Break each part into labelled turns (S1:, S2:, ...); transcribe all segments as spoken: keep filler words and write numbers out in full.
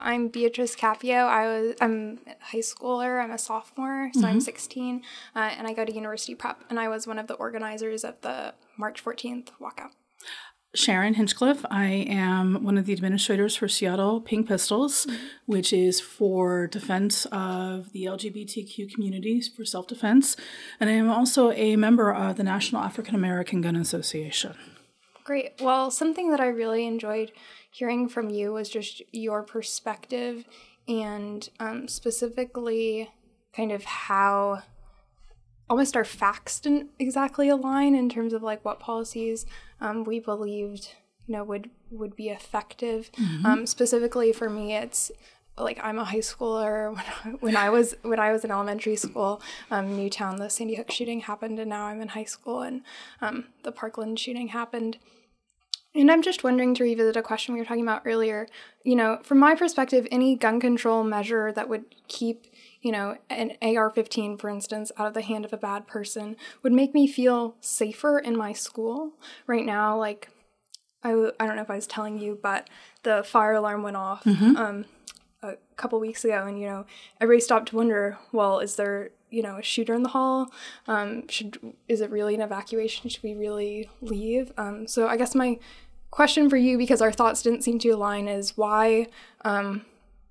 S1: I'm Beatrice Capio. I was, I'm a high schooler. I'm a sophomore, so mm-hmm. I'm sixteen, uh, and I go to University Prep, and I was one of the organizers of the March fourteenth walkout.
S2: Sharon Hinchcliffe. I am one of the administrators for Seattle Pink Pistols, mm-hmm. which is for defense of the L G B T Q communities for self-defense, and I am also a member of the National African American Gun Association.
S1: Great. Well, something that I really enjoyed hearing from you was just your perspective and um, specifically kind of how almost our facts didn't exactly align in terms of like what policies um, we believed, you know, would, would be effective. Mm-hmm. Um, specifically for me, it's like I'm a high schooler. When I, when I was when I was in elementary school, um, Newtown, the Sandy Hook shooting happened, and now I'm in high school, and um, the Parkland shooting happened. And I'm just wondering, to revisit a question we were talking about earlier, you know, from my perspective, any gun control measure that would keep, you know, an A R fifteen, for instance, out of the hand of a bad person would make me feel safer in my school. Right now, like, I, I don't know if I was telling you, but the fire alarm went off mm-hmm. um, a couple weeks ago, and, you know, everybody stopped to wonder, well, is there, you know, a shooter in the hall? Um, should is it really an evacuation? Should we really leave? Um, so I guess my question for you, because our thoughts didn't seem to align, is why, um,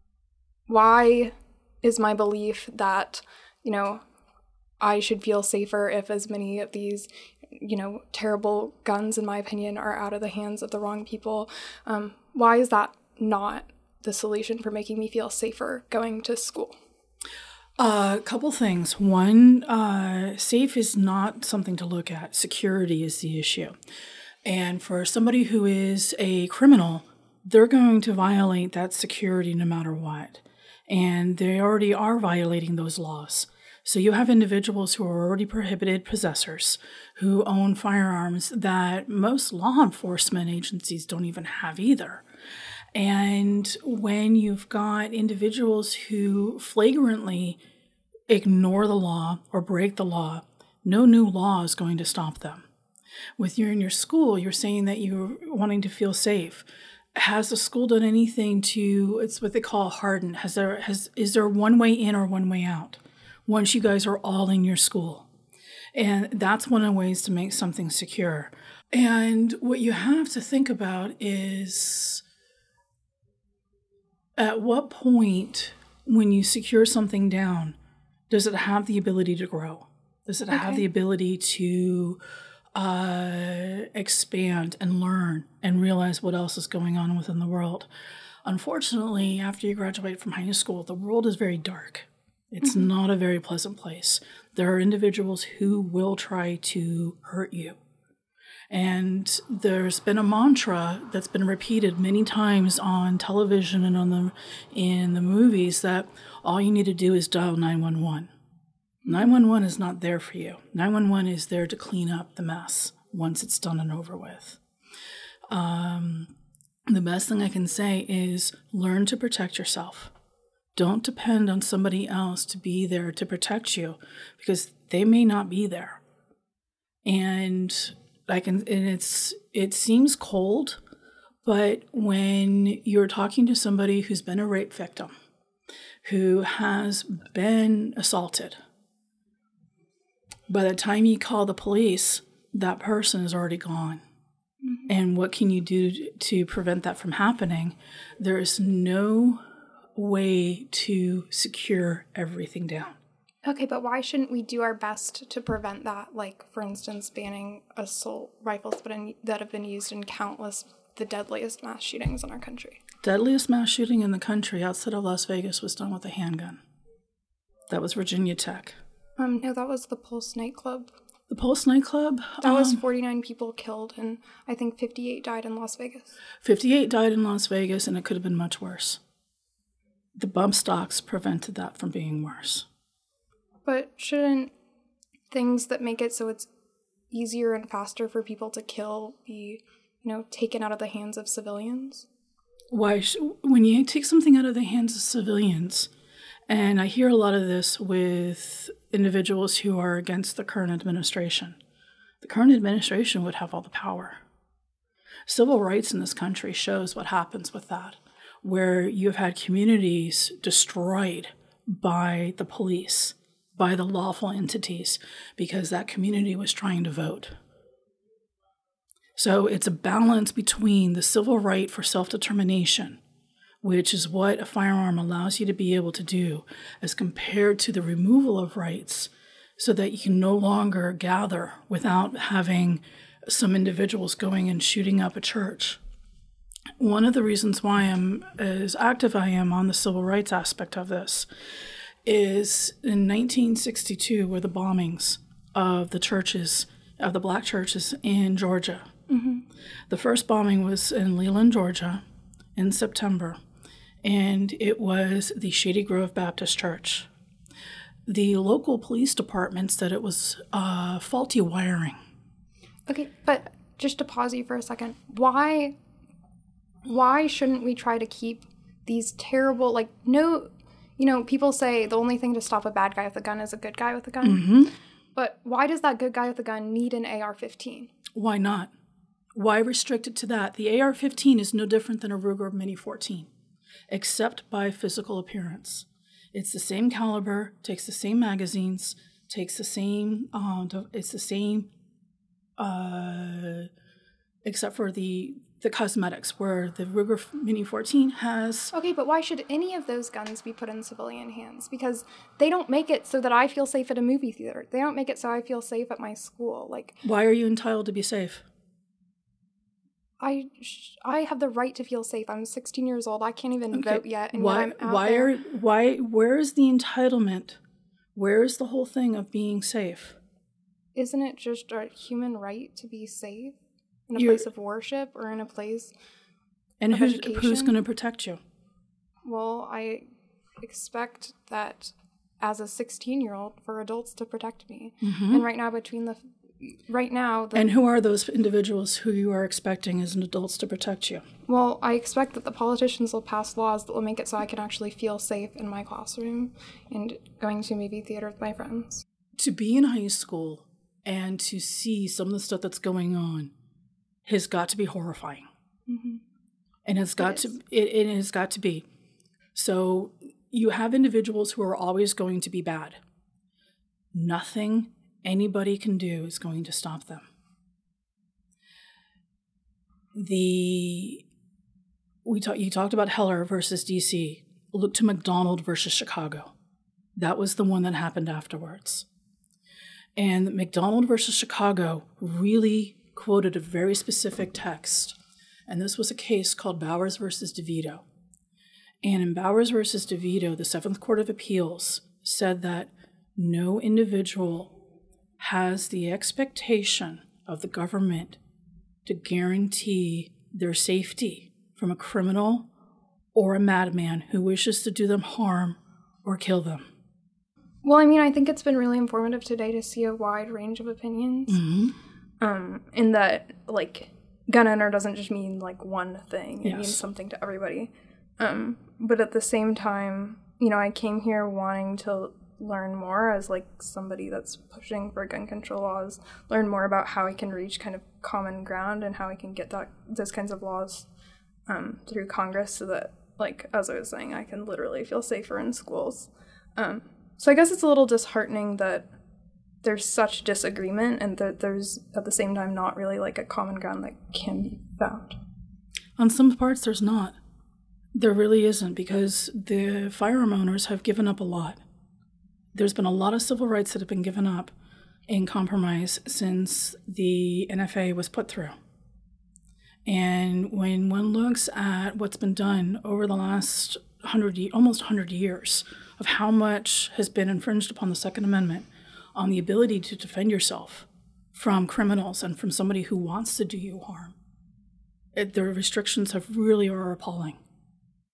S1: why is my belief that, you know, I should feel safer if as many of these, you know, terrible guns, in my opinion, are out of the hands of the wrong people? Um, why is that not the solution for making me feel safer going to school?
S2: A uh, couple things. One, uh, safe is not something to look at. Security is the issue. And for somebody who is a criminal, they're going to violate that security no matter what. And they already are violating those laws. So you have individuals who are already prohibited possessors who own firearms that most law enforcement agencies don't even have either. And when you've got individuals who flagrantly ignore the law or break the law, no new law is going to stop them. With you in your school, you're saying that you're wanting to feel safe. Has the school done anything to, it's what they call harden? Has there, has, is there one way in or one way out once you guys are all in your school? And that's one of the ways to make something secure. And what you have to think about is, at what point when you secure something down, does it have the ability to grow? Does it okay. have the ability to uh, expand and learn and realize what else is going on within the world? Unfortunately, after you graduate from high school, the world is very dark. It's mm-hmm. not a very pleasant place. There are individuals who will try to hurt you. And there's been a mantra that's been repeated many times on television and on the in the movies that all you need to do is dial nine one one. nine one one is not there for you. nine one one is there to clean up the mess once it's done and over with. Um, the best thing I can say is learn to protect yourself. Don't depend on somebody else to be there to protect you, because they may not be there. And I can, and it's it seems cold, but when you're talking to somebody who's been a rape victim, who has been assaulted, by the time you call the police, that person is already gone. Mm-hmm. And what can you do to prevent that from happening? There is no way to secure everything down.
S1: Okay, but why shouldn't we do our best to prevent that? Like, for instance, banning assault rifles that have been used in countless, the deadliest mass shootings in our country.
S2: Deadliest mass shooting in the country outside of Las Vegas was done with a handgun. That was Virginia Tech.
S1: Um, no, that was the Pulse nightclub.
S2: The Pulse nightclub?
S1: That um, was forty-nine people killed, and I think fifty-eight died in Las Vegas.
S2: fifty-eight died in Las Vegas, and it could have been much worse. The bump stocks prevented that from being worse.
S1: But shouldn't things that make it so it's easier and faster for people to kill be, you know, taken out of the hands of civilians?
S2: Why, sh- when you take something out of the hands of civilians, and I hear a lot of this with individuals who are against the current administration, the current administration would have all the power. Civil rights in this country shows what happens with that. where you've had communities destroyed by the police, by the lawful entities, because that community was trying to vote. So it's a balance between the civil right for self-determination, which is what a firearm allows you to be able to do, as compared to the removal of rights, so that you can no longer gather without having some individuals going and shooting up a church. One of the reasons why I'm as active I am on the civil rights aspect of this is in nineteen sixty-two were the bombings of the churches, of the black churches in Georgia. Mm-hmm. The first bombing was in Leland, Georgia in September, and it was the Shady Grove Baptist Church. The local police department said it was uh, faulty wiring.
S1: Okay, but just to pause you for a second, why why shouldn't we try to keep these terrible, like, no, you know, people say the only thing to stop a bad guy with a gun is a good guy with a gun. Mm-hmm. But why does that good guy with a gun need an A R fifteen?
S2: Why not? Why restrict it to that? The A R fifteen is no different than a Ruger Mini fourteen, except by physical appearance. It's the same caliber, takes the same magazines, takes the same, uh, it's the same, uh, except for the the cosmetics, where the Ruger Mini fourteen has...
S1: Okay, but why should any of those guns be put in civilian hands? Because they don't make it so that I feel safe at a movie theater. They don't make it so I feel safe at my school. Like,
S2: why are you entitled to be safe?
S1: I I have the right to feel safe. I'm sixteen years old. I can't even okay. vote yet. And
S2: why?
S1: I'm out
S2: why
S1: there.
S2: are why? Where is the entitlement? Where is the whole thing of being safe?
S1: Isn't it just a human right to be safe in a
S2: You're,
S1: place of worship or in a place?
S2: And
S1: of
S2: who's
S1: education?
S2: who's going to protect you?
S1: Well, I expect that as a sixteen-year-old for adults to protect me. Mm-hmm. And right now, between the Right now... The,
S2: and who are those individuals who you are expecting as adults to protect you?
S1: Well, I expect that the politicians will pass laws that will make it so I can actually feel safe in my classroom and going to a movie theater with my friends.
S2: To be in high school and to see some of the stuff that's going on has got to be horrifying. Mm-hmm. And it's got it to it, it has got to be. So you have individuals who are always going to be bad. Nothing anybody can do is going to stop them. The we talk, you talked about Heller versus D C. Look to McDonald versus Chicago. That was the one that happened afterwards. And McDonald versus Chicago really quoted a very specific text. And this was a case called Bowers versus DeVito. And in Bowers versus DeVito, the Seventh Court of Appeals said that no individual has the expectation of the government to guarantee their safety from a criminal or a madman who wishes to do them harm or kill them.
S1: Well, I mean, I think it's been really informative today to see a wide range of opinions. Mm-hmm. Um, in that, like, gun owner doesn't just mean, like, one thing. It yes. means something to everybody. Um, but at the same time, you know, I came here wanting to learn more as, like, somebody that's pushing for gun control laws, learn more about how I can reach kind of common ground and how I can get that those kinds of laws um, through Congress so that, like, as I was saying, I can literally feel safer in schools. Um, so I guess it's a little disheartening that there's such disagreement and that there's, at the same time, not really, like, a common ground that can be found.
S2: On some parts, there's not. There really isn't, because the firearm owners have given up a lot. There's been a lot of civil rights that have been given up in compromise since the N F A was put through. And when one looks at what's been done over the last hundred, almost one hundred years of how much has been infringed upon the Second Amendment on the ability to defend yourself from criminals and from somebody who wants to do you harm, it, the restrictions have really are appalling.